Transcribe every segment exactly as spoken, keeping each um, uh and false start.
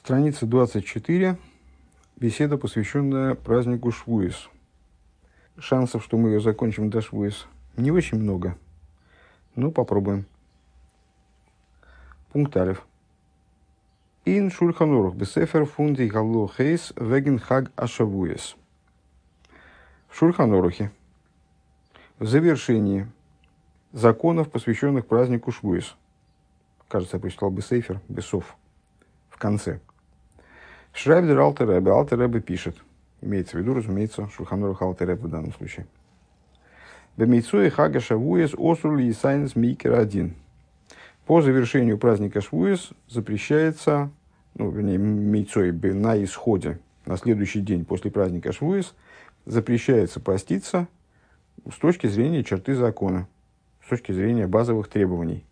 Страница двадцать четыре. Беседа, посвященная празднику Швуис. Шансов, что мы ее закончим до Швуис, не очень много. Ну, попробуем. Пункт алиф. Ин Шульхан Орух бесефер фунди галлохейс веген хаг ашавуис. В Шульхан Орухе в завершении законов, посвященных празднику Швуис. Кажется, я прочитал бесефер, бесов. В конце. Шрайбдер Алтер Ребе. Алтер Ребе пишет. Имеется в виду, разумеется, Шульхан Орух Алтер Ребе в данном случае. Бемейцуи хага шавуис осули и сайнс микер один. По завершению праздника Швуис запрещается, ну, вернее, мейцой на исходе, на следующий день после праздника Швуис, запрещается поститься с точки зрения черты закона, с точки зрения базовых требований.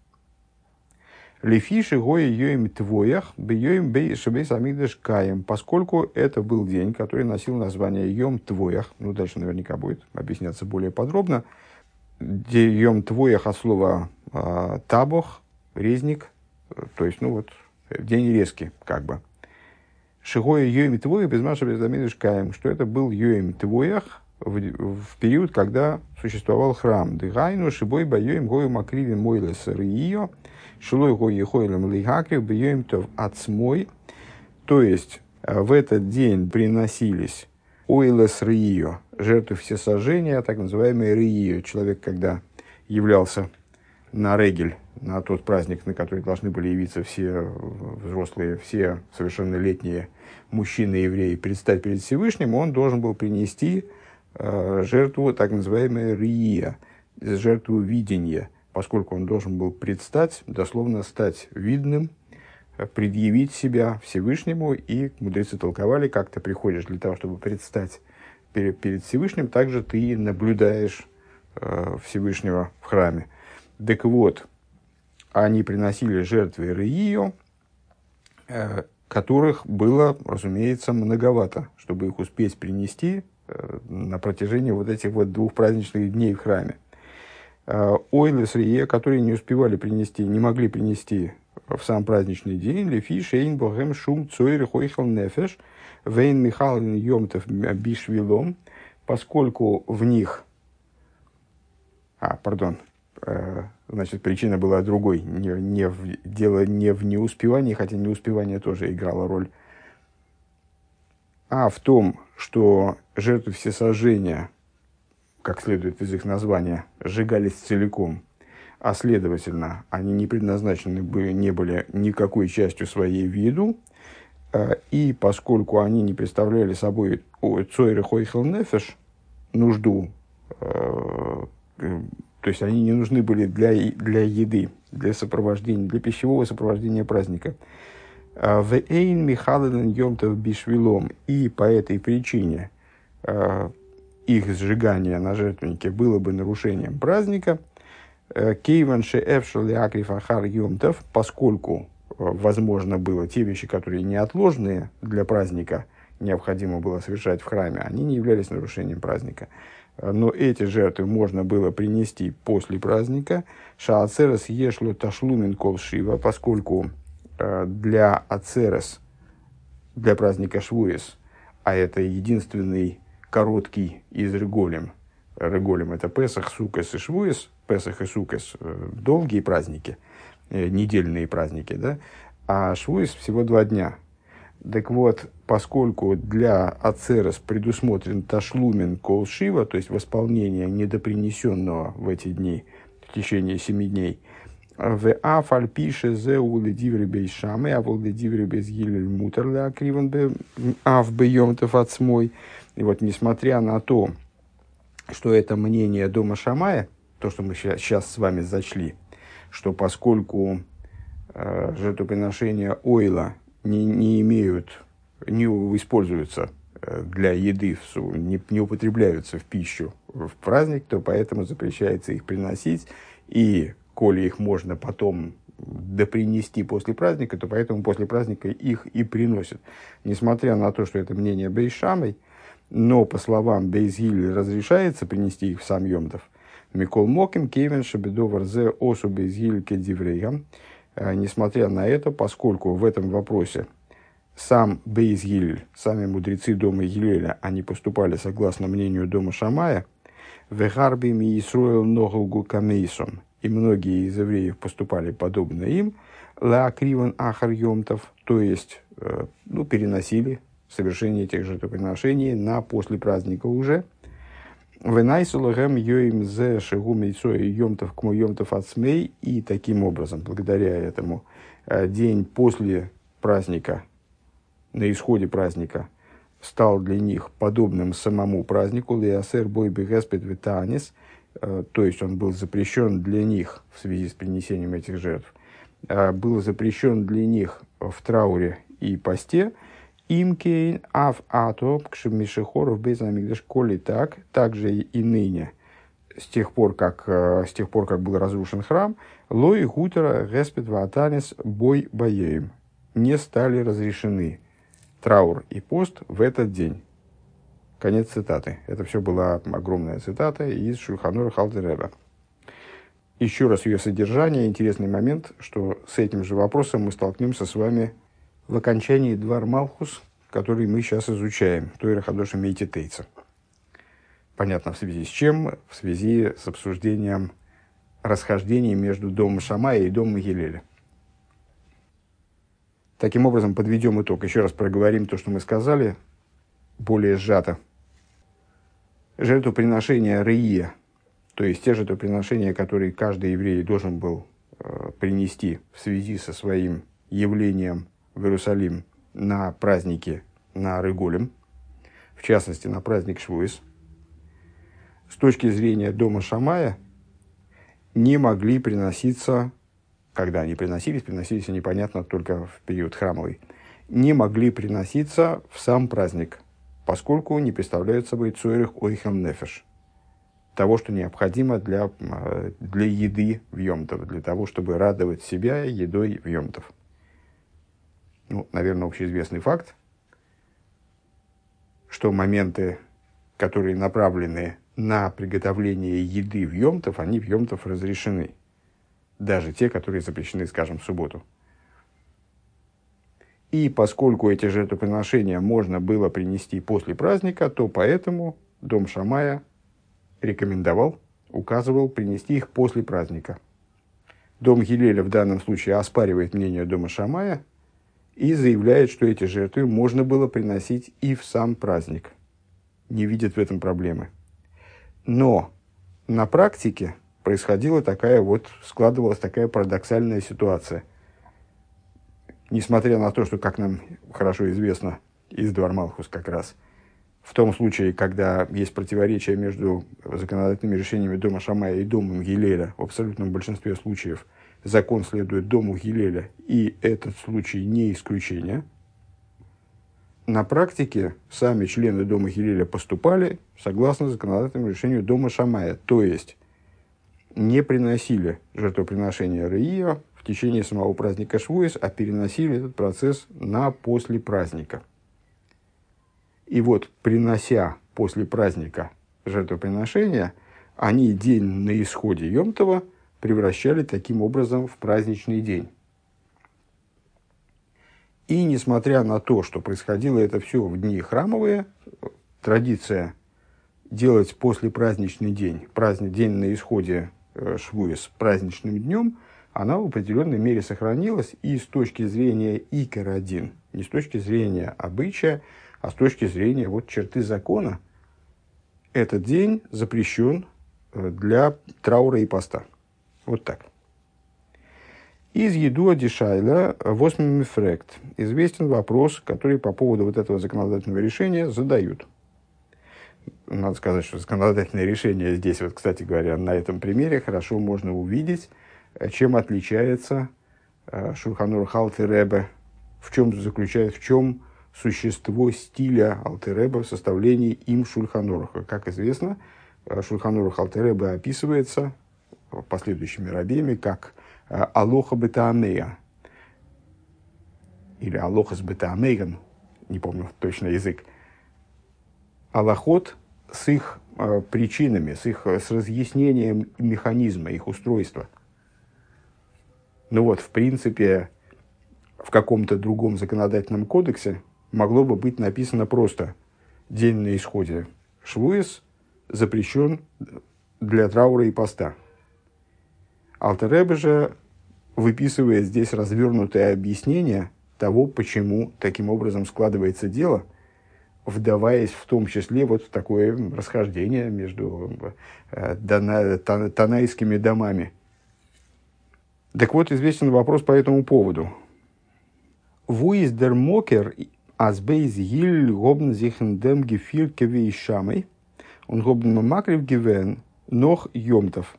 Лефиши гоя йоим твоях, бьёим бей шебейс амигдаш каем, поскольку это был день, который носил название йом твоях, ну, дальше наверняка будет объясняться более подробно, где йом твоях от слова э, табох, резник, то есть, ну, вот, день резки, как бы. Шигоя йоим твоях, без маша без амигдаш каем, что это был йоим твоях в, в период, когда существовал храм. Дыгайну шибой байоим гоем акриви мойлес риио, шилой гои хойлем лигакрив байоим тов ацмой. То есть, в этот день приносились ойлес риио, жертвы всесожжения, так называемые риио. Человек, когда являлся на регель, на тот праздник, на который должны были явиться все взрослые, все совершеннолетние мужчины-евреи, предстать перед Всевышним, он должен был принести э, жертву, так называемую риия, жертву видения, поскольку он должен был предстать, дословно стать видным, предъявить себя Всевышнему, и мудрецы толковали, как ты приходишь для того, чтобы предстать перед, перед Всевышним, также ты наблюдаешь э, Всевышнего в храме. Так вот, они приносили жертвы риио, э, которых было, разумеется, многовато, чтобы их успеть принести э, на протяжении вот этих вот двух праздничных дней в храме. Ойлес риио, которые не успевали принести, не могли принести в сам праздничный день, лефи шейн богем шум цойр хойхал нефеш вейн михалин йомтов бишвилом, поскольку в них, а, пардон, э, значит, причина была другой, не, не в, дело не в неуспевании, хотя неуспевание тоже играло роль, а в том, что жертвы всесожжения, как следует из их названия, сжигались целиком, а следовательно, они не предназначены были, не были никакой частью своей в еду, и поскольку они не представляли собой цойры хойхел нефеш, нужду, то есть они не нужны были для, для еды, для сопровождения, для пищевого сопровождения праздника. Вэйн михален йомтов бишвилом, и по этой причине их сжигание на жертвеннике было бы нарушением праздника, кейванше эфшали акриф ахар йомтов, поскольку возможно было те вещи, которые неотложные для праздника, необходимо было совершать в храме, они не являлись нарушением праздника. Но эти жертвы можно было принести после праздника. Шаацерес ешло ташлумен кол шива, поскольку для ацерес, для праздника Швуис, а это единственный короткий из реголем. Реголем — это Песах, Суккос и Швуис. Песах и Суккос — долгие праздники, недельные праздники, да? А Швуис всего два дня. Так вот, поскольку для ацерес предусмотрен ташлумен кол шива, то есть восполнение недопринесенного в эти дни, в течение семи дней, в афаль пише зе уледиври бейс шамы, а уледиври бейс гилель мутерле акриван бе ав бейомтов отсмой. И вот, несмотря на то, что это мнение дома Шамая, то, что мы сейчас с вами зачли, что поскольку э, жертвоприношения ойла не, не имеют, не используются э, для еды, в, не, не употребляются в пищу в праздник, то поэтому запрещается их приносить, и коли их можно потом допринести после праздника, то поэтому после праздника их и приносят. Несмотря на то, что это мнение бейс шамой, но, по словам бейс гилель, разрешается принести их в сам йомтов. Микол моким кевен шебедовар зе осу бейс гилель кедиврейгам. Несмотря на это, поскольку в этом вопросе сам Бейз Гилель, сами мудрецы дома Гилеля, они поступали согласно мнению дома Шамая, «Вегарби ми Исруэл ногугу камейсом», и многие из евреев поступали подобно им, «Ла криван ахар йомтов», то есть ну, переносили совершение этих жертвоприношений на после праздника уже. «Венайсулагем йоим зе шигу мейцой йомтов кмо йомтов ацмей», и таким образом, благодаря этому, день после праздника, на исходе праздника, стал для них подобным самому празднику, леасер бой бегеспет витанис, то есть он был запрещен для них в связи с принесением этих жертв, был запрещен для них в трауре и посте, имкейн ав атоп кшемишехоров безамигдаш, коли так, также и ныне, с тех пор, как, с тех пор, как был разрушен храм, лой гутера геспет ватанис бой боеем, не стали разрешены траур и пост в этот день. Конец цитаты. Это все была огромная цитата из Шульхан Арух Алтер Ребе. Еще раз ее содержание. Интересный момент, что с этим же вопросом мы столкнемся с вами в окончании Двар Малхус, который мы сейчас изучаем, Тойра Хадоша Мейти Тейца. Понятно, в связи с чем? В связи с обсуждением расхождений между домом Шамая и домом Гилеля. Таким образом, подведем итог. Еще раз проговорим то, что мы сказали, более сжато. Жертвоприношения Реия, то есть те жертвоприношения, которые каждый еврей должен был э, принести в связи со своим явлением в Иерусалим на празднике, на Реголем, в частности, на праздник Швуис, с точки зрения дома Шамая, не могли приноситься, когда они приносились, приносились непонятно только в период храмовый, не могли приноситься в сам праздник, поскольку не представляют собой цойрих ойхем нефеш, того, что необходимо для, для еды в Йом-Тов, для того, чтобы радовать себя едой в Йом-Тов. Ну, наверное, общеизвестный факт, что моменты, которые направлены на приготовление еды в Йом-Тов, они в Йом-Тов разрешены. Даже те, которые запрещены, скажем, в субботу. И поскольку эти жертвоприношения можно было принести после праздника, то поэтому дом Шамая рекомендовал, указывал принести их после праздника. Дом Гилеля в данном случае оспаривает мнение дома Шамая и заявляет, что эти жертвы можно было приносить и в сам праздник. Не видит в этом проблемы. Но на практике происходила такая вот, складывалась такая парадоксальная ситуация. Несмотря на то, что, как нам хорошо известно из Двар Малхус как раз, в том случае, когда есть противоречие между законодательными решениями дома Шамая и домом Гилеля, в абсолютном большинстве случаев закон следует дому Гилеля, и этот случай не исключение, на практике сами члены дома Гилеля поступали согласно законодательному решению дома Шамая, то есть не приносили жертвоприношения Реия в течение самого праздника Швуис, а переносили этот процесс на после праздника. И вот, принося после праздника жертвоприношения, они день на исходе Йом-Това превращали таким образом в праздничный день. И несмотря на то, что происходило это все в дни храмовые, традиция делать после праздничный день, праздник, день на исходе Швуис праздничным днем, она в определенной мере сохранилась и с точки зрения икар один, не с точки зрения обычая, а с точки зрения вот, черты закона, этот день запрещен для траура и поста. Вот так. Из Едуа Дишайля восьмой мифрект известен вопрос, который по поводу вот этого законодательного решения задают. Надо сказать, что законодательное решение здесь, вот, кстати говоря, на этом примере хорошо можно увидеть, чем отличается Шульхан Арух Алтер Ребе, в чем заключается, в чем существо стиля Алтер Ребе в составлении им Шульхан Аруха. Как известно, Шульхан Арух Алтер Ребе описывается последующими рабеями как алоха бетаамея или алоха с бетаамейган, не помню точно язык, алахот с их э, причинами, с их с разъяснением механизма, их устройства. Ну вот, в принципе, в каком-то другом законодательном кодексе могло бы быть написано просто «День на исходе Швуис запрещен для траура и поста». Алтер Ребе же выписывает здесь развернутое объяснение того, почему таким образом складывается дело, вдаваясь в том числе вот в такое расхождение между э, дана, тан, танайскими домами. Так вот, известен вопрос по этому поводу. «Ву из дер мокер аз бейз гиль гобн зихен дем гефир кевей шамой, он гобн макрив гивен нох йомтов».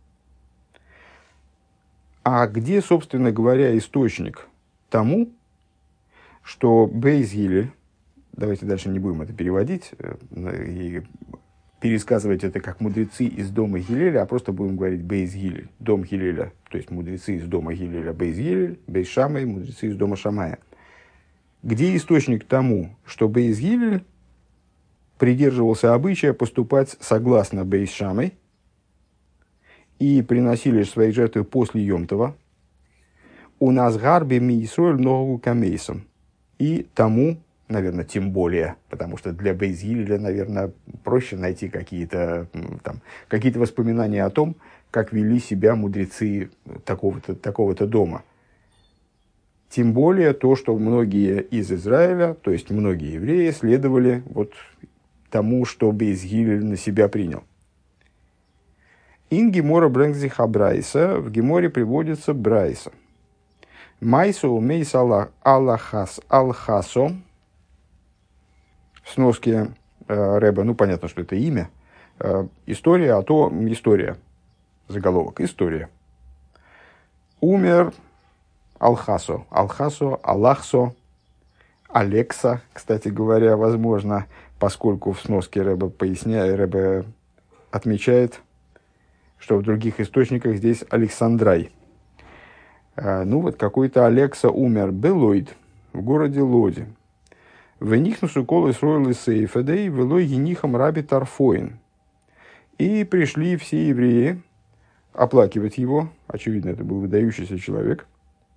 А где, собственно говоря, источник тому, что бейз гиль, давайте дальше не будем это переводить и пересказывать это как мудрецы из дома Гилеля, а просто будем говорить Бейз Гилель, дом Гилеля, то есть мудрецы из дома Гилеля, Бейз Гилель, Бейз Шамай, мудрецы из дома Шамая. Где источник тому, что Бейз Гилель придерживался обычая поступать согласно Бейз Шамай и приносили свои жертвы после Йомтова, у нас гарби ми Исроэль ногу камейсом, и тому, наверное, тем более, потому что для Бейз Гилеля, наверное, проще найти какие-то, там, какие-то воспоминания о том, как вели себя мудрецы такого-то, такого-то дома. Тем более то, что многие из Израиля, то есть многие евреи, следовали вот тому, что Бейз Гилель на себя принял. Ин Гемора Брэнгзиха Брайса, в Геморе приводится Брайса. Майсу умейс аллахас алхасо. В сноске э, Ребе, ну, понятно, что это имя. Э, история, а то история. Заголовок. История. Умер Алхасо. Алхасо, Аллахсо, Алекса, кстати говоря, возможно, поскольку в сноске Ребе поясняет, Ребе отмечает, что в других источниках здесь Александрай. Э, ну, вот какой-то Алекса умер. Белойд, в городе Лоди. «Венихнусу колы сроилы сейфедей, велой енихам раби Тарфоин». И пришли все евреи оплакивать его. Очевидно, это был выдающийся человек.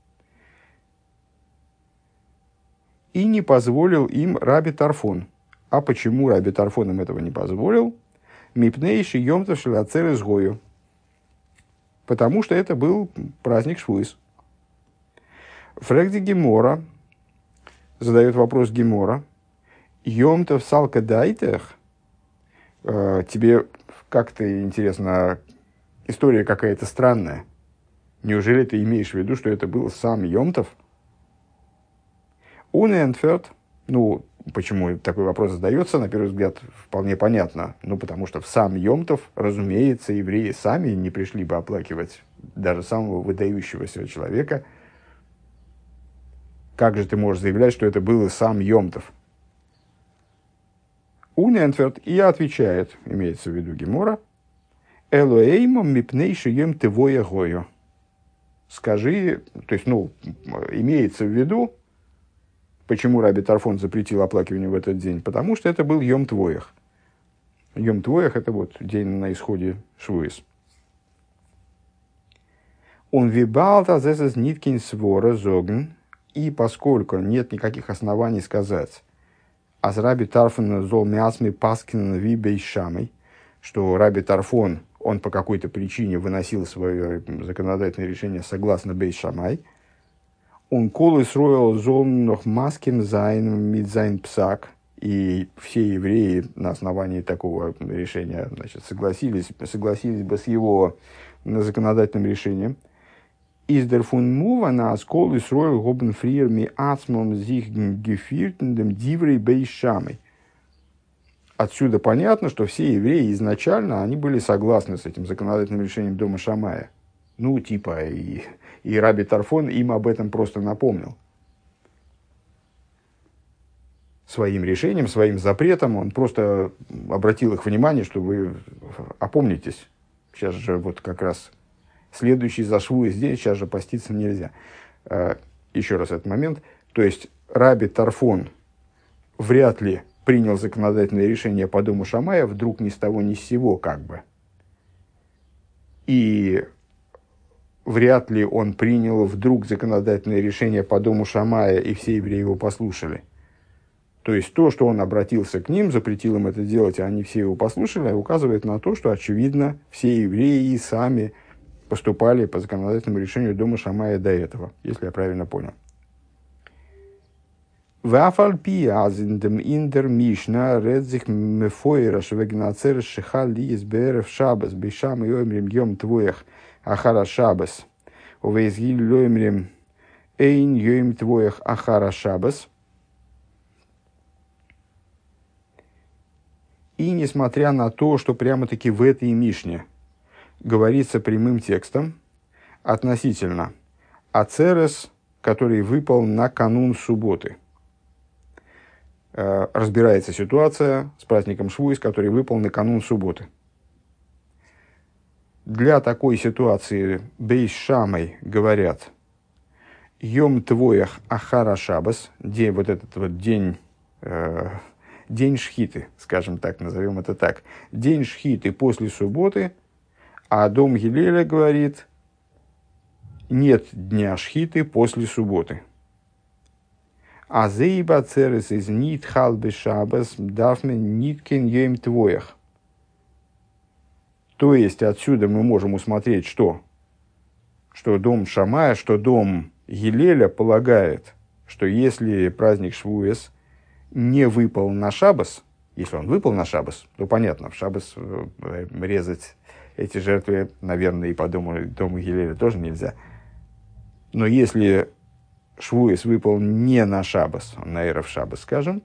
И не позволил им раби Тарфон. А почему раби Тарфон им этого не позволил? «Мипнейши йомтов шелацер изгою». Потому что это был праздник Швуис. Фрэгди Гемора задает вопрос Гемора. Йомтов салка дайтех. Тебе как-то интересно, история какая-то странная. Неужели ты имеешь в виду, что это был сам Йомтов? Уненферт. Ну, почему такой вопрос задается, на первый взгляд, вполне понятно. Ну, потому что в сам Йомтов, разумеется, евреи сами не пришли бы оплакивать даже самого выдающегося человека. Как же ты можешь заявлять, что это был и сам Йомтов? Уненферт и отвечает, имеется в виду Гемора, Элоэймом мипнейши ем тевоя гою. Скажи, то есть, ну, имеется в виду, почему раби Тарфон запретил оплакивание в этот день? Потому что это был Йом Твоях. Йом Твоях – это вот день на исходе Швуис. Он вибалта зесес ниткин свора зогн. И поскольку нет никаких оснований сказать «Аз раби Тарфон зол мясми паскин ви бейшамой», что раби Тарфон, он по какой-то причине выносил свое законодательное решение согласно бейшамай, он колы строил зон нох маскин зайн мидзайн псак, и все евреи на основании такого решения, значит, согласились, согласились бы с его законодательным решением. Из дерфун мува на сколы строил гобн фриер ми ацмом зих гефиртендем диврей бейшамой. Отсюда понятно, что все евреи изначально они были согласны с этим законодательным решением дома Шамая. Ну, типа, и, и раби Тарфон им об этом просто напомнил. Своим решением, своим запретом он просто обратил их внимание, что вы опомнитесь. Сейчас же вот как раз следующий за Швуис день, сейчас же поститься нельзя. Еще раз этот момент. То есть раби Тарфон вряд ли принял законодательное решение по дому Шамая вдруг ни с того ни с сего как бы. И вряд ли он принял вдруг законодательное решение по дому Шамая, и все евреи его послушали. То есть то, что он обратился к ним, запретил им это делать, а они все его послушали, указывает на то, что, очевидно, все евреи сами поступали по законодательному решению дома Шамая до этого, если я правильно понял. Вафальпи азиндем индер мишна редзих мефойраш вегнацер шихали из берев шабас бешам и омрим йом твоях ахара шабас увезгиль лоймрим эйн йом твоях ахара шабас. И несмотря на то, что прямо-таки в этой Мишне говорится прямым текстом относительно ацерес, который выпал на канун субботы, э, разбирается ситуация с праздником Швуис, который выпал на канун субботы. Для такой ситуации бейс шамай говорят йом твоях ахара шабас, день, вот этот вот день... Э, День шхиты, скажем так, назовем это так. День шхиты после субботы, а дом Гилеля говорит, нет дня шхиты после субботы. А зейба церес из нит халбе шабас дафмен ниткин йем твоях. То есть отсюда мы можем усмотреть, что? Что дом Шамая, что дом Гилеля полагает, что если праздник Швуэс не выпал на шаббас, если он выпал на шаббас, то понятно, в шаббас резать эти жертвы, наверное, и по дому, дому Гилеля тоже нельзя. Но если Швуэс выпал не на шаббас, на эров шаббас, скажем,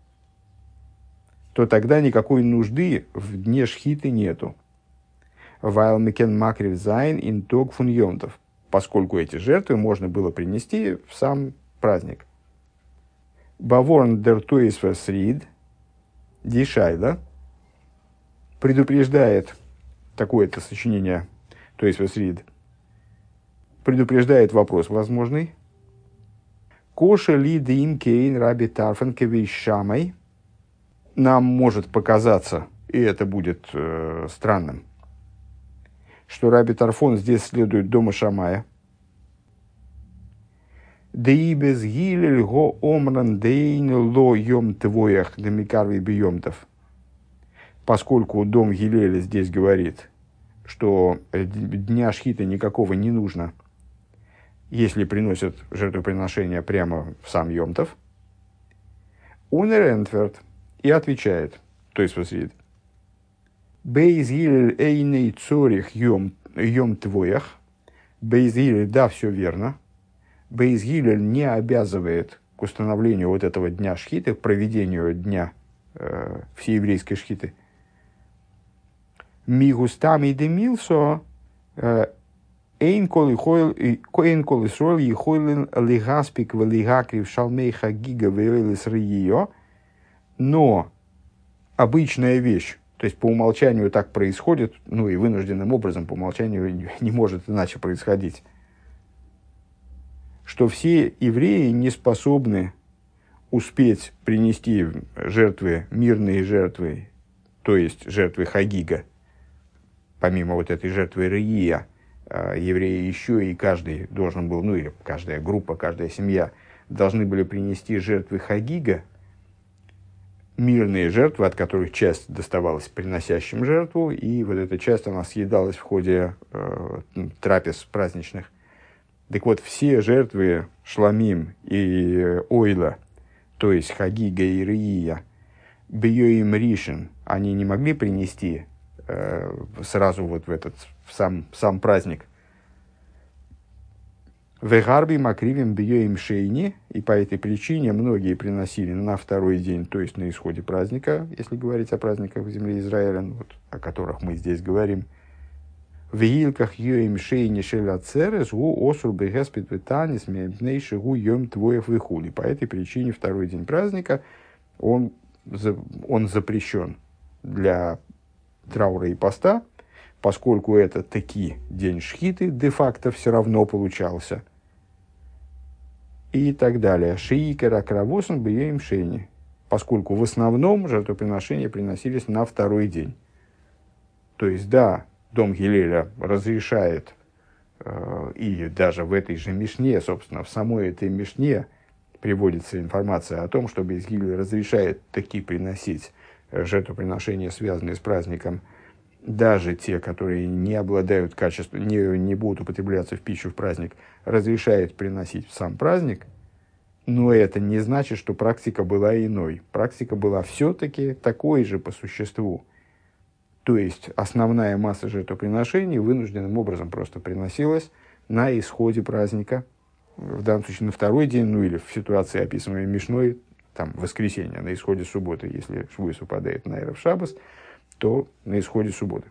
то тогда никакой нужды в дне шхиты нету. Вайл мекен макрив зайн ин тог фун йомтов, поскольку эти жертвы можно было принести в сам праздник. Баворн дер туисвес рид дишайда предупреждает, такое-то сочинение туисвес рид, предупреждает вопрос возможный. Коша ли дим кейн раби тарфен кевиш шамай. Нам может показаться, и это будет э, странным, что раби Тарфон здесь следует дома Шамая. Деибез гилель го омран дейн ло йом твоях демикарви бьемтов. Поскольку дом Гилеля здесь говорит, что дня шхита никакого не нужно, если приносят жертвоприношение прямо в сам Йомтов. Унер энтверт и отвечает, то есть восрит, Бейз Гилель эйней цорих йом твоях. Бейз Гилель, да, все верно. Бейз Гилель не обязывает к установлению вот этого дня шхиты, к проведению дня э, всееврейской шхиты. Мигустами демилсо эйн коли срол ехойлен лигаспик велигакрив шалмейха гига вейлес рио. Но обычная вещь, то есть по умолчанию так происходит, ну и вынужденным образом по умолчанию не может иначе происходить, что все евреи не способны успеть принести жертвы, мирные жертвы, то есть жертвы Хагига, помимо вот этой жертвы Рия, евреи еще и каждый должен был, ну или каждая группа, каждая семья должны были принести жертвы Хагига, мирные жертвы, от которых часть доставалась приносящим жертву, и вот эта часть, она съедалась в ходе э, трапез праздничных. Так вот, все жертвы Шламим и Ойла, то есть Хагига и Рия, Бьёим Ришин, они не могли принести э, сразу вот в этот в сам, сам праздник. Вегарби макривим бьёим шейни, и по этой причине многие приносили на второй день, то есть на исходе праздника, если говорить о праздниках в земле Израиля, вот, о которых мы здесь говорим. В илках йоим шейни шеля церес гу осур бегеспит витанис мепнейши гу йом твоев вихули. По этой причине второй день праздника он, он запрещен для траура и поста, поскольку это таки день шхиты де-факто все равно получался. И так далее. Шиикера кравосан бьем шейни. Поскольку в основном жертвоприношения приносились на второй день. То есть, да, дом Гилеля разрешает И даже в этой же Мишне, собственно, в самой этой Мишне приводится информация о том, что Бейс Гилель разрешает таки приносить жертвоприношения, связанные с праздником, даже те, которые не обладают качеством, не, не будут употребляться в пищу в праздник, разрешает приносить в сам праздник, но это не значит, что практика была иной. Практика была все-таки такой же по существу. То есть основная масса жертвоприношений вынужденным образом просто приносилась на исходе праздника, в данном случае на второй день, ну или в ситуации, описанной Мишной, там, воскресенье, на исходе субботы, если швуис выпадает на эрев шаббос, то на исходе субботы.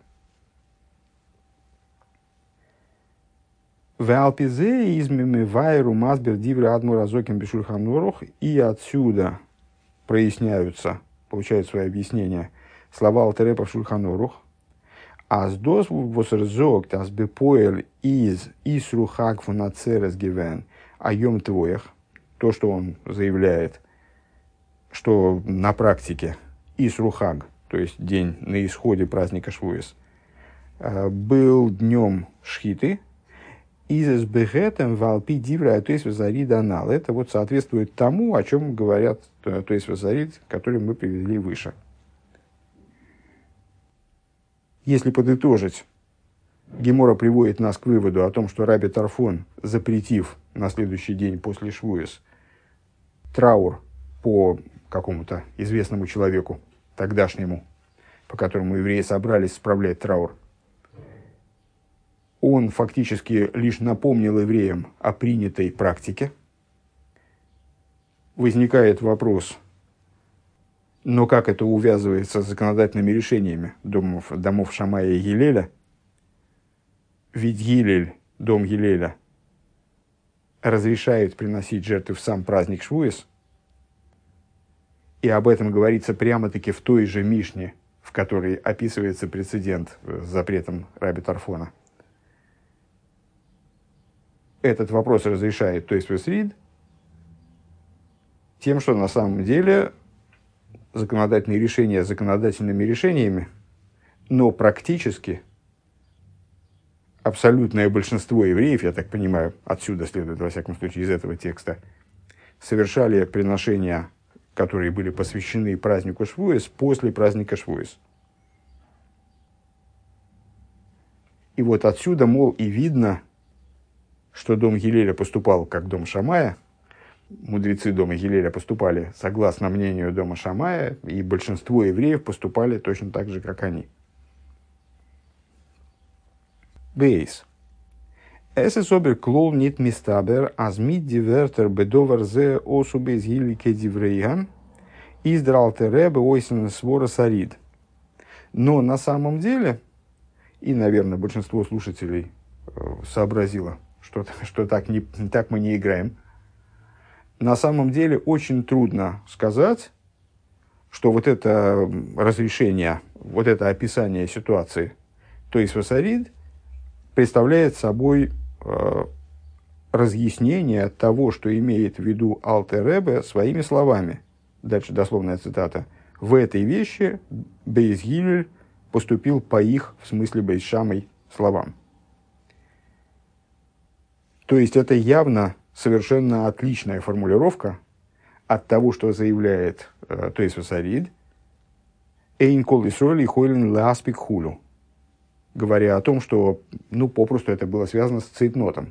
В Алпизе измеми вайру масбер дивра адмур азоким бешульхан орух, и отсюда проясняются, получают свои объяснения слова Алтер Ребе в Шульхан Орух. Аз дос восерзогт аз бепоэль из исрухак фун ацерес гивен айом твоях, то, что он заявляет, что на практике исрухак, то есть день на исходе праздника Швуис, был днем шхиты, из бегетем валпи дивра, то есть вазарид анал. Это вот соответствует тому, о чем говорят, то есть вазарид, который мы привели выше. Если подытожить, Гемора приводит нас к выводу о том, что Раби Тарфон, запретив на следующий день после Швуис траур по какому-то известному человеку, тогдашнему, по которому евреи собрались справлять траур, он фактически лишь напомнил евреям о принятой практике. Возникает вопрос, но как это увязывается с законодательными решениями домов, домов Шамая и Гилеля? Ведь Гилель, дом Гилеля, разрешает приносить жертвы в сам праздник Швуис, и об этом говорится прямо-таки в той же Мишне, в которой описывается прецедент с запретом Раби Тарфона. Этот вопрос разрешает, то есть Весрид, тем, что на самом деле законодательные решения законодательными решениями, но практически абсолютное большинство евреев, я так понимаю, отсюда следует, во всяком случае, из этого текста, совершали приношения, которые были посвящены празднику Швуис, после праздника Швуис. И вот отсюда, мол, и видно, что дом Гилеля поступал как дом Шамая, мудрецы дома Гилеля поступали согласно мнению дома Шамая, и большинство евреев поступали точно так же, как они. Бейс. Es ist aber klol nicht mistaber, als mit die Wörter bedover ze особи из Гилike диврея, из der Alter Rebbe ойсен свора сарид. Но на самом деле, и, наверное, большинство слушателей сообразило, что, что так, не, так мы не играем, на самом деле очень трудно сказать, что вот это разрешение, вот это описание ситуации, то есть васарид, представляет собой э, разъяснение того, что имеет в виду Алтер Ребе своими словами. Дальше дословная цитата. В этой вещи Бейс Гилель поступил по их, в смысле Бейс Шамай, словам. То есть это явно совершенно отличная формулировка от того, что заявляет э, то есть васарид «Эйн кол Исроэль и хойлен ласпик хулю», говоря о том, что, ну, попросту это было связано с цейтнотом.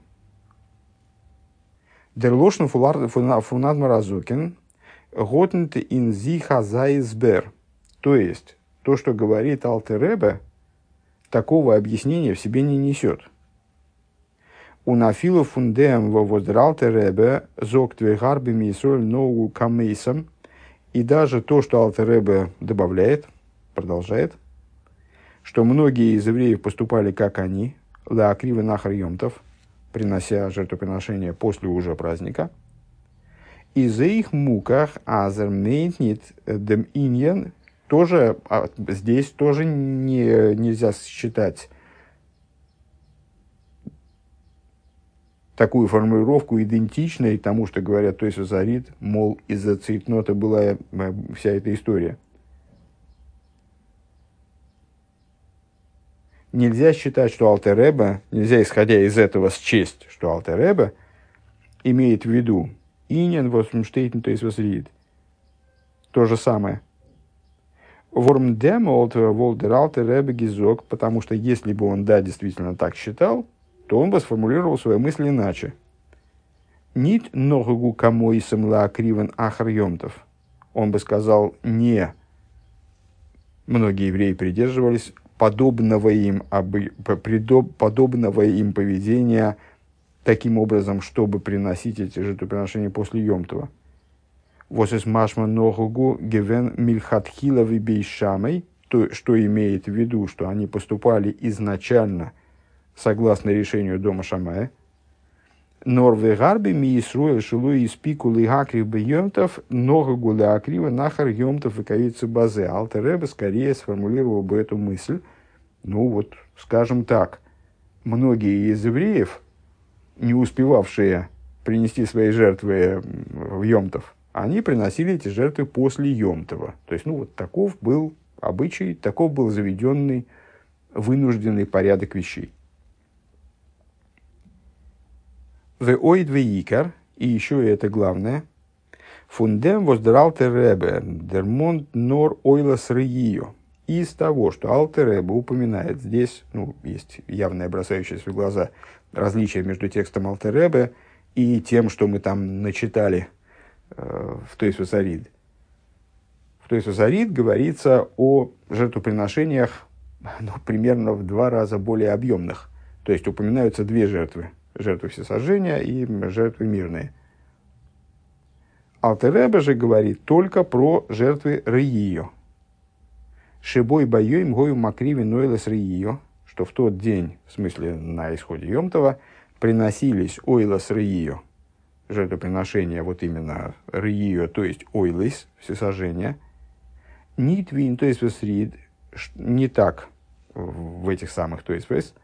«Дер лошен фунадмар азокин готнт ин зиха зайсбер», то есть то, что говорит Алтер Ребе, такого объяснения в себе не несет. Унафилу фундеем во воздралте Ребе зок твегарбими Исроэль ноу камейсам, и даже то, что Алтер Ребе добавляет, продолжает, что многие из евреев поступали как они, ла акривы нахар йомтов, принося жертвоприношения после уже праздника, и за их муках азер мейтнит дем иньян, тоже, а здесь тоже не, нельзя считать такую формулировку идентичной тому, что говорят, то есть васарид, мол, из-за цейтнота была вся эта история. нельзя считать, что Алтер Ребе, нельзя, исходя из этого, счесть, что Алтер Ребе имеет в виду инин восмштейтен, то есть восрид. То же самое. Ворм демолт волдер Алтер Ребе гизок, потому что если бы он, да, действительно так считал, то он бы сформулировал свою мысль иначе. Нит ногу камоисом ла кривен ахар йомтов. Он бы сказал, не, многие евреи придерживались подобного им, подобного им поведения таким образом, чтобы приносить эти жертвоприношения после Йом-Това. Восес машма ногу гевен мильхатхила вибейшамой, то, что имеет в виду, что они поступали изначально согласно решению дома Шамая. Норве гарби ми исруэл шилу испику лигакрив бы йомтов ногу леакрива нахар йомтов и кавицы базе. Алтер Ребе скорее сформулировал бы эту мысль. Ну вот, скажем так, многие из евреев, не успевавшие принести свои жертвы в Йомтов, они приносили эти жертвы после Йомтова. То есть, ну вот таков был обычай, таков был заведенный вынужденный порядок вещей. Веоид веикар, и еще это главное, фундем воздралтер Ребе дермонт нор ойлас рыио. Из того, что Алтер Ребе упоминает здесь, ну, есть явное бросающееся в глаза различие между текстом Алтер Ребе и тем, что мы там начитали э, в Тойсус Арид. В Тойсус Арид говорится о жертвоприношениях, ну, примерно в два раза более объемных. То есть упоминаются две жертвы. Жертвы всесожжения и жертвы мирные. Алтер Ребе же говорит только про жертвы рыио. Шибой боем гою макриви нойлес рыио, что в тот день, в смысле на исходе Йом-Това, приносились ойлас рыио, жертвоприношения, вот именно рыио, то есть ойлес, всесожжения. Нитвин, то есть весрид, не так в этих самых, то есть вес,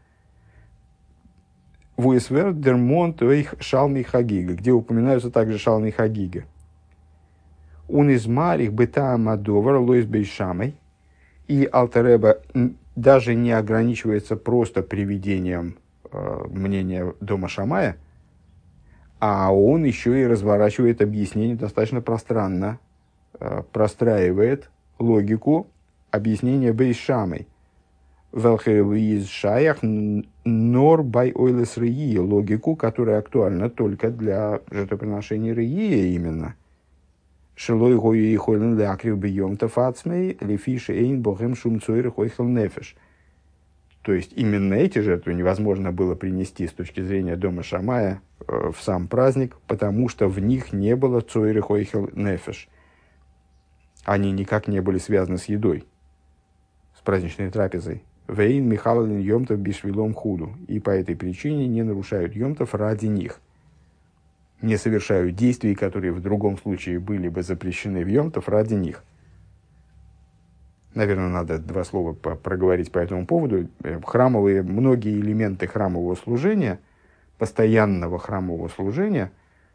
вуэсвер дермонт их шалми хагига, где упоминаются также шалми хагига. Он из марих бета амадовар лоис бейшамой. И Алтер Ребе даже не ограничивается просто приведением э, мнения дома Шамая, а он еще и разворачивает объяснение достаточно пространно, э, простраивает логику объяснения Бейс Шамой. Велхелуиз шаях нор бай ойлес рыи, логику, которая актуальна только для жертвоприношения рыи именно. Шилой гою и холен леакрив бьемтов ацмей лефиши эйн богем шум цойр хойхел нефеш. То есть именно эти жертвы невозможно было принести с точки зрения дома Шамая э, в сам праздник, потому что в них не было цойр хойхел нефеш. Они никак не были связаны с едой, с праздничной трапезой. Вейн михалалин йомтов бишвилом худу. И по этой причине не нарушают йомтов ради них. Не совершают действий, которые в другом случае были бы запрещены в Йом-Тов ради них. Наверное, надо два слова по- проговорить по этому поводу. Храмовые, многие элементы храмового служения, постоянного храмового служения,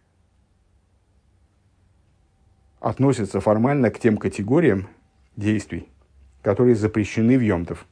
относятся формально к тем категориям действий, которые запрещены в Йом-Тов.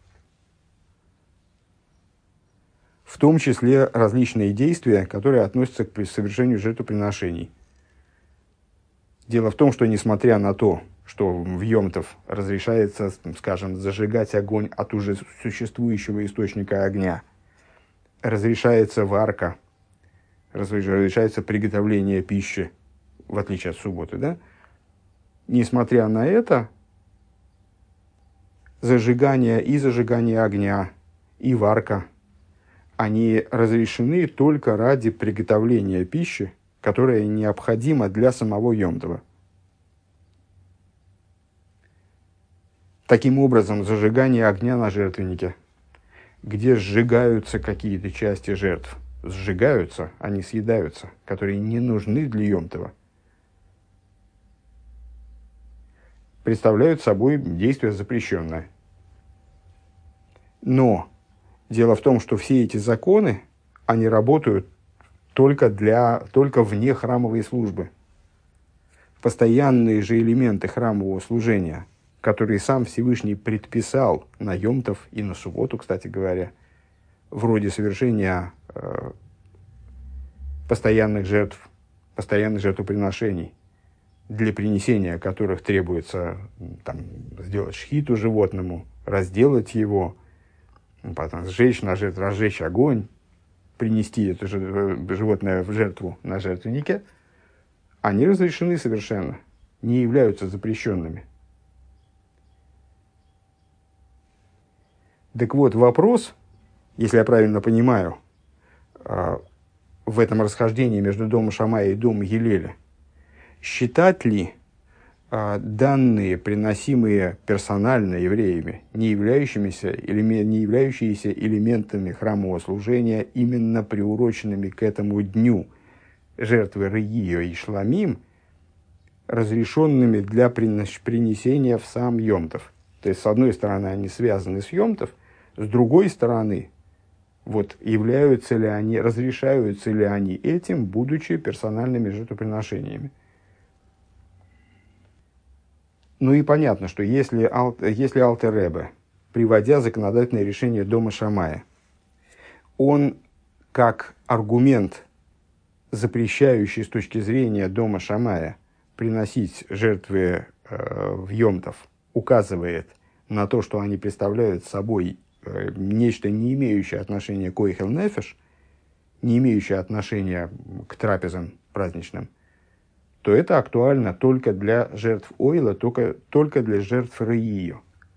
В том числе различные действия, которые относятся к совершению жертвоприношений. Дело в том, что несмотря на то, что в Йом-Тов разрешается, скажем, зажигать огонь от уже существующего источника огня, разрешается варка, разрешается приготовление пищи, в отличие от субботы, да? Несмотря на это, зажигание и зажигание огня, и варка, они разрешены только ради приготовления пищи, которая необходима для самого Йом-Това. Таким образом, зажигание огня на жертвеннике, где сжигаются какие-то части жертв, сжигаются, они съедаются, которые не нужны для Йом-Това, представляют собой действие запрещенное. Но дело в том, что все эти законы, они работают только, для, только вне храмовой службы. Постоянные же элементы храмового служения, которые сам Всевышний предписал на Йом-Тов и на субботу, кстати говоря, вроде совершения э, постоянных жертв, постоянных жертвоприношений, для принесения которых требуется там, сделать шхиту животному, разделать его, потом сжечь, на жертв, разжечь огонь, принести это животное в жертву на жертвеннике, они разрешены совершенно, не являются запрещенными. Так вот, вопрос, если я правильно понимаю, в этом расхождении между домом Шамая и домом Гилеля, считать ли данные, приносимые персонально евреями, не являющимися, не являющиеся элементами храмового служения, именно приуроченными к этому дню жертвы Реио и Шламим, разрешенными для принесения в сам Йом-Тов. То есть, с одной стороны, они связаны с Йом-Тов, с другой стороны, вот, являются ли они, разрешаются ли они этим, будучи персональными жертвоприношениями. Ну и понятно, что если, если Алтер Ребе, приводя законодательное решение дома Шамая, он как аргумент, запрещающий с точки зрения дома Шамая приносить жертвы э, в Йом-Тов, указывает на то, что они представляют собой э, нечто, не имеющее отношения к Ойхел Нефеш, не имеющее отношения к трапезам праздничным, то это актуально только для жертв Ойла, только, только для жертв Реио.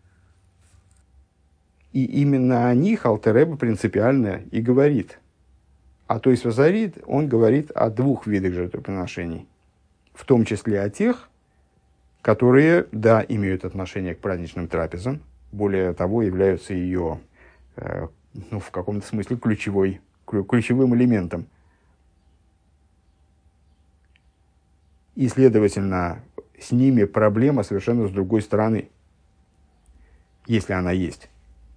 И именно о них Алтер Ребе принципиально и говорит. А то есть Вазарит, он говорит о двух видах жертвоприношений, в том числе о тех, которые, да, имеют отношение к праздничным трапезам, более того, являются ее, э, ну, в каком-то смысле, ключевой, ключевым элементом. И, следовательно, с ними проблема совершенно с другой стороны, если она есть.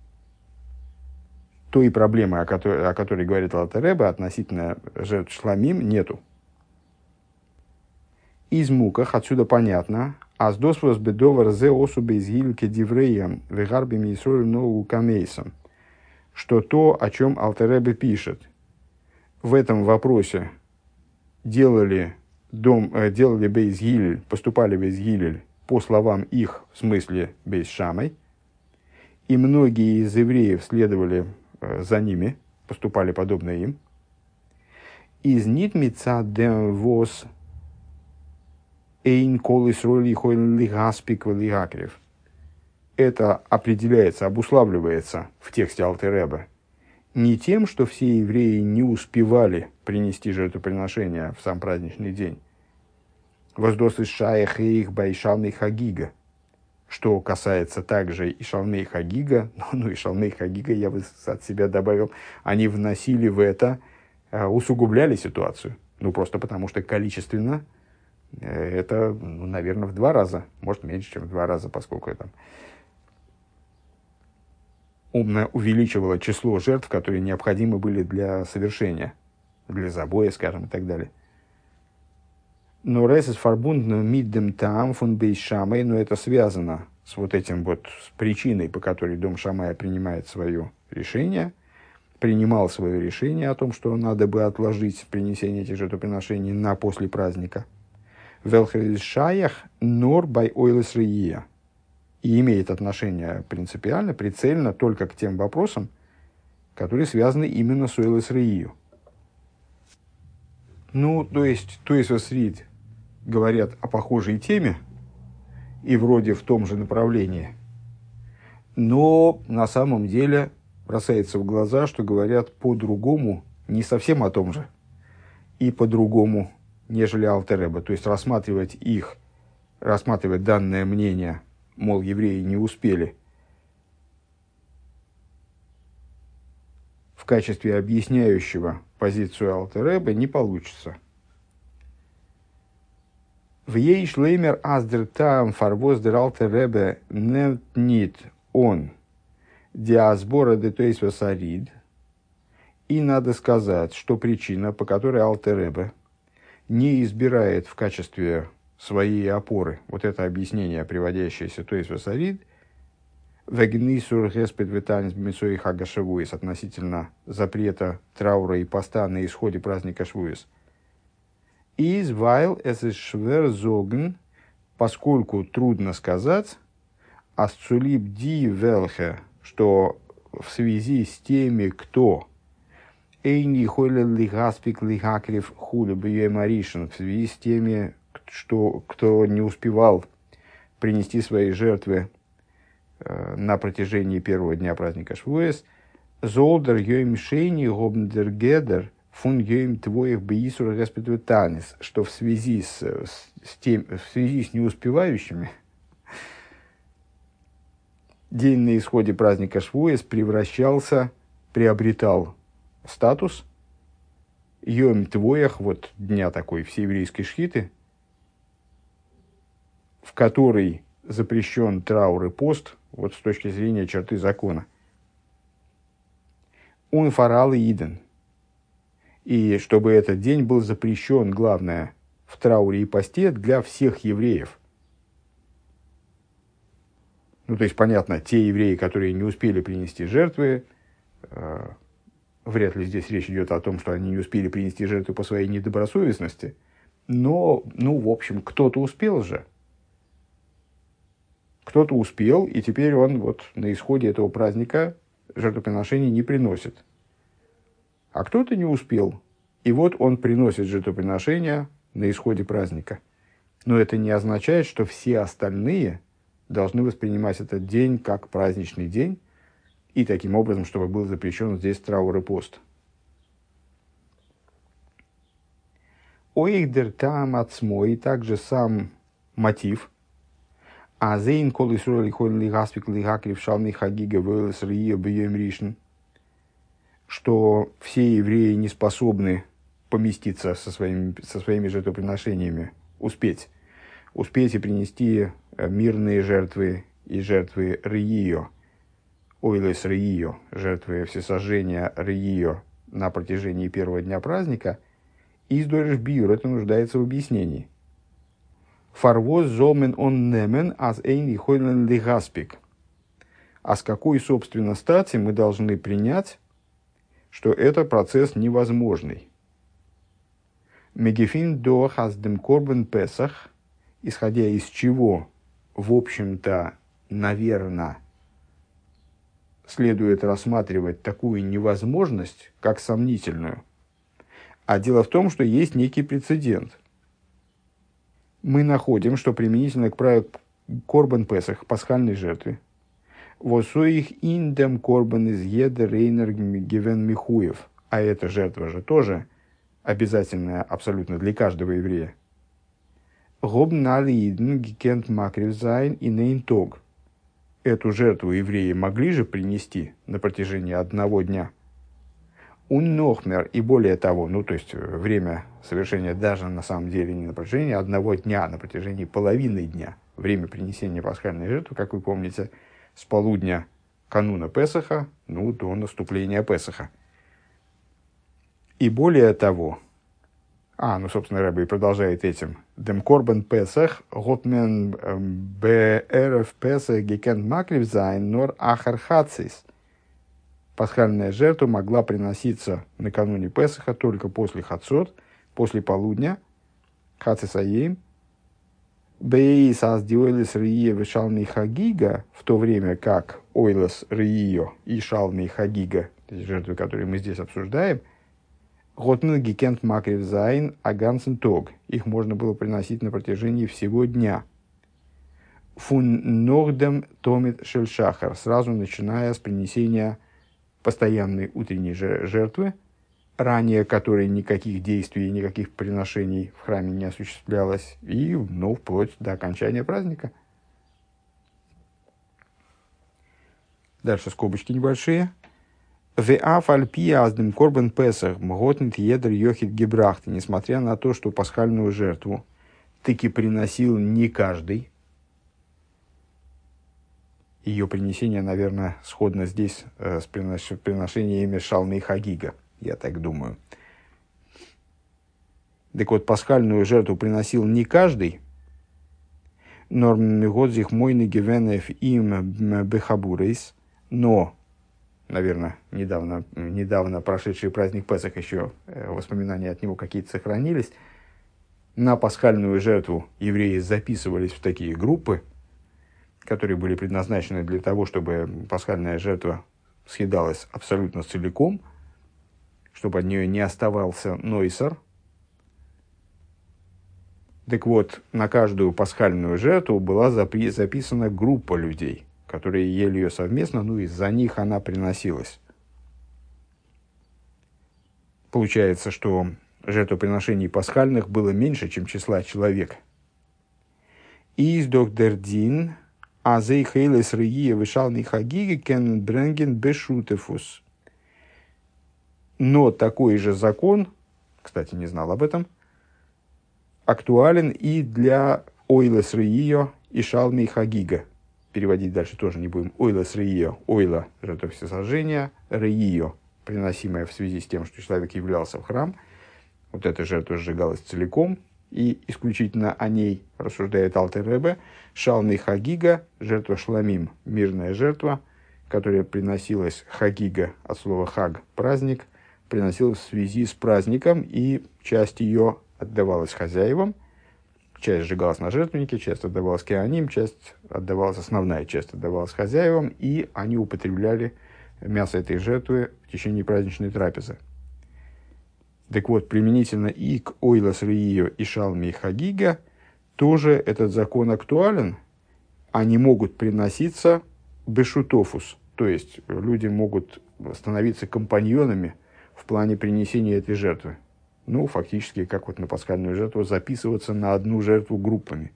Той проблемы, о которой, о которой говорит Алтер Ребе, относительно жертв Шламим, нету. Из муках отсюда понятно, а с досвос бедовар зе особо из гильки дивреям вегарбими исроль ноу камейсом, что то, о чем Алтер Ребе пишет, в этом вопросе делали Дом, э, делали бейс Гилель, поступали бейс Гилель по словам их, в смысле бейс Шамай, и многие из евреев следовали э, за ними, поступали подобно им. Из нитмица дем вос эйн колыс роли хойль лигаспик валигакрев. Это определяется, обуславливается в тексте Алтер Ребе не тем, что все евреи не успевали принести жертвоприношения в сам праздничный день, воздос из шаях и их байшалмей хагига, что касается также и шалмей хагига, ну, ну и шалмей хагига, я бы от себя добавил, они вносили в это, усугубляли ситуацию, ну просто потому что количественно это, ну, наверное, в два раза, может меньше, чем в два раза, поскольку это умно увеличивало число жертв, которые необходимы были для совершения, для забоя, скажем, и так далее. Но ресес фарбундно миддем таам фун бейс Шамай, но это связано с вот этим вот, с причиной, по которой дом Шамая принимает свое решение, принимал свое решение о том, что надо бы отложить принесение этих жертвоприношений на после праздника. Велхерис шаях нор бай ойлес реия. И имеет отношение принципиально, прицельно только к тем вопросам, которые связаны именно с ойлес реию. Ну, то есть, то есть, Васрид говорят о похожей теме и вроде в том же направлении, но на самом деле бросается в глаза, что говорят по-другому, не совсем о том же, и по-другому, нежели Алтер Ребе. То есть, рассматривать их, рассматривать данное мнение, мол, евреи не успели, в качестве объясняющего позицию Алтер Ребе, не получится. В ей шлеймер аздер таам фарвоз дер Алтер Ребе нит он диасбора де тойс васарид. И надо сказать, что причина, по которой Алтер Ребе не избирает в качестве своей опоры. Вот это объяснение, приводящееся то есть в Асарид, вегнисур геспет витанис бмисой хага шавуис, относительно запрета траура и поста на исходе праздника Швуис. Из вайл эс из швер зогн, поскольку трудно сказать, асцулиб ди велхе, что в связи с теми, кто эйни хойлен лигаспик лигакрив хули бьемаришин, в связи с теми, что, кто не успевал принести свои жертвы э, на протяжении первого дня праздника Швуэс, золдер йоим шейни гобндер гедер фун йоим твоих бейсур респетвитанис, что в связи с, с, с тем, в связи с неуспевающими день на исходе праздника Швуэс превращался, приобретал статус йоим твоих, вот дня такой всееврейской шхиты, в который запрещен траур и пост, вот с точки зрения черты закона. Он фарал и иден. И чтобы этот день был запрещен, главное, в трауре и посте для всех евреев. Ну, то есть, понятно, те евреи, которые не успели принести жертвы, э, вряд ли здесь речь идет о том, что они не успели принести жертвы по своей недобросовестности, но, ну, в общем, кто-то успел же. Кто-то успел, и теперь он вот на исходе этого праздника жертвоприношений не приносит. А кто-то не успел, и вот он приносит жертвоприношения на исходе праздника. Но это не означает, что все остальные должны воспринимать этот день как праздничный день, и таким образом, чтобы был запрещен здесь траур и пост. Оихдер там ацмой, также сам мотив, а зейн коли суроли ходили гаспик лигакрив шалми хагига вэлэс риё бьём ришн, что все евреи не способны поместиться со своими, со своими жертвоприношениями, успеть, успеть и принести мирные жертвы и жертвы риё, ойлес риё, жертвы всесожжения риё на протяжении первого дня праздника, из дореш биур, это нуждается в объяснении. Фарвоз зомен он немен аз эйни хойлен лигаспик. А с какой, собственно, стати мы должны принять, что это процесс невозможный? Мегефин до хаздем корбен песах, исходя из чего, в общем-то, наверное, следует рассматривать такую невозможность, как сомнительную. А дело в том, что есть некий прецедент. Мы находим, что применительно к правилу корбан песах, пасхальной жертве, восоих индем корбан из еда рейнер гивен михуев, а эта жертва же тоже обязательная абсолютно для каждого еврея. Гоб налидн гикент макривзайн и нейнтог. Эту жертву евреи могли же принести на протяжении одного дня. Уннохмер, и более того, ну, то есть время совершения даже на самом деле не на протяжении одного дня, а на протяжении половины дня. Время принесения пасхальной жертвы, как вы помните, с полудня кануна Песаха, ну, до наступления Песаха. И более того, а, ну, собственно, Рэбби продолжает этим. Дем корбан Песах, готмен бэрф Песах гекент макрив зайн нор ахар хацис. Пасхальная жертва могла приноситься накануне Песаха только после хацот, после полудня, хацисаем, бейс аз диойлес риё вешалми хагига, в то время как ойлес риё и шалми хагига, жертвы, которые мы здесь обсуждаем, готмен гекент макрив зайн агансен тог, их можно было приносить на протяжении всего дня. Фун нордем томит шельшахар, сразу начиная с принесения постоянной утренней жертвы, ранее которой никаких действий, никаких приношений в храме не осуществлялось, и, ну, вплоть до окончания праздника. Дальше скобочки небольшие. Веаф альпия аздем корбан песах мготнит едр йохит гебрахт. Несмотря на то, что пасхальную жертву таки приносил не каждый, ее принесение, наверное, сходно здесь э, с приношениями шалмы и хагига, я так думаю. Так вот, пасхальную жертву приносил не каждый, Норм годзих мойны гивенев им бехабурейс. Но, наверное, недавно, недавно прошедший праздник Песах, еще воспоминания от него какие-то сохранились. На пасхальную жертву евреи записывались в такие группы, которые были предназначены для того, чтобы пасхальная жертва съедалась абсолютно целиком, чтобы от нее не оставался нойсер. Так вот, на каждую пасхальную жертву была запри- записана группа людей, которые ели ее совместно, ну и за них она приносилась. Получается, что жертвоприношений пасхальных было меньше, чем числа человек. «Издох дердин, а зей хейлес рыие вышалный хагиги кен бренген бешутефус». Но такой же закон, кстати, не знал об этом, актуален и для ойлес рыио и шалмей хагига. Переводить дальше тоже не будем. Ойлес рыио, ойла, жертва всесожжения, рыио, приносимая в связи с тем, что человек являлся в храм. Вот эта жертва сжигалась целиком, и исключительно о ней рассуждает Алтер Ребе. Шалмей хагига, жертва шламим, мирная жертва, которая приносилась хагига, от слова хаг, праздник, приносилась в связи с праздником, и часть ее отдавалась хозяевам, часть сжигалась на жертвеннике, часть отдавалась кеаним, часть отдавалась, основная часть отдавалась хозяевам, и они употребляли мясо этой жертвы в течение праздничной трапезы. Так вот, применительно и к ойлас рыио и шалми хагига тоже этот закон актуален. Они могут приноситься бешутофус, то есть люди могут становиться компаньонами в плане принесения этой жертвы. Ну, фактически, как вот на пасхальную жертву, записываться на одну жертву группами.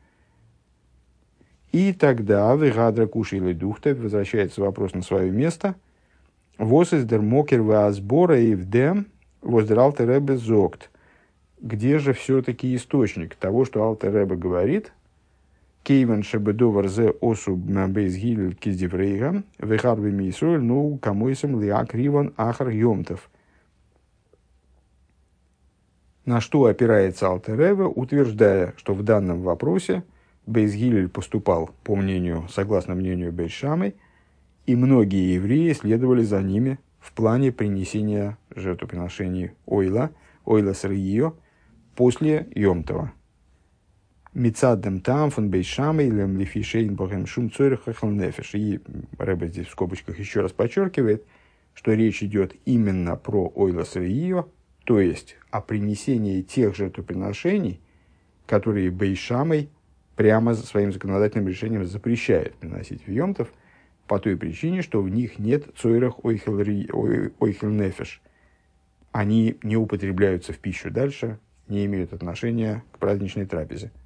И тогда вегадра куши или духта, возвращается вопрос на свое место. Вос из дермокер ваасбора и вдем воздер Алтер Ребе зогт. Где же все-таки источник того, что Алтер Ребе говорит? Кейвен шебедовар зе осу бейзгиль киздеврейга вехарви мисроль ну камойсам лиак риван ахар йомтов. На что опирается Алтер Ребе, утверждая, что в данном вопросе Бейс Гилель поступал, по мнению, согласно мнению Бейс Шамай, и многие евреи следовали за ними в плане принесения жертвоприношений ойла, ойла с рыио, после Йомтова. Мицаддем там фон Бейс Шамай лем лифишейн богем шум цорих хахал нефеш. И Ребе здесь в скобочках еще раз подчеркивает, что речь идет именно про ойла с рыио, то есть о принесении тех жертвоприношений, которые Бейс Шамай прямо своим законодательным решением запрещает приносить в Йомтов, по той причине, что в них нет цойрах ойхел нефеш. Они не употребляются в пищу дальше, не имеют отношения к праздничной трапезе.